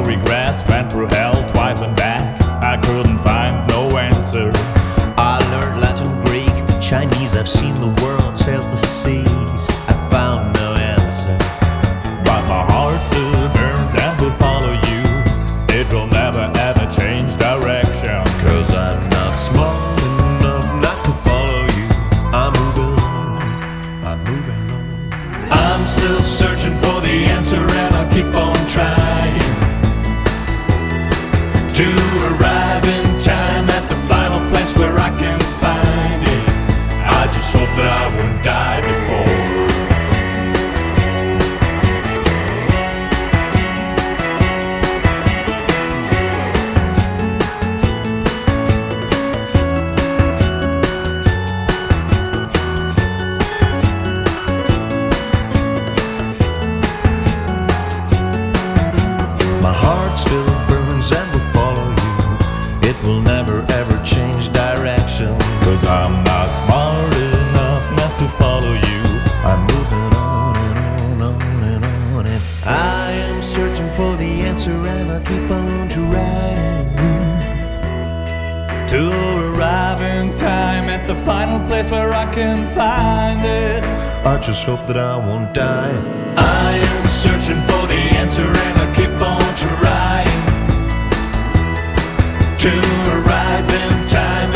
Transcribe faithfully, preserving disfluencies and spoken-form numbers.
regrets, went through hell twice and back. I couldn't find no answer. I learned Latin, Greek, Chinese. I've seen the world, sailed the seas. I found no answer. But my heart still burns and will follow you. It will never ever change direction. Cause I'm not smart enough not to follow you. I'm moving on, I'm moving on. I'm still searching for the answer and I'll keep on trying to arrive in time at the final place where I can find it. I just hope that I won't die before. My heart still burns and will follow you. It will never ever change direction. Cause I'm not smart enough not to follow you. I'm moving on and on, on and on, and I am searching for the answer and I keep on trying To arrive in time at the final place where I can find it. I just hope that I won't die. I am searching for the answer and I keep on trying to arrive in time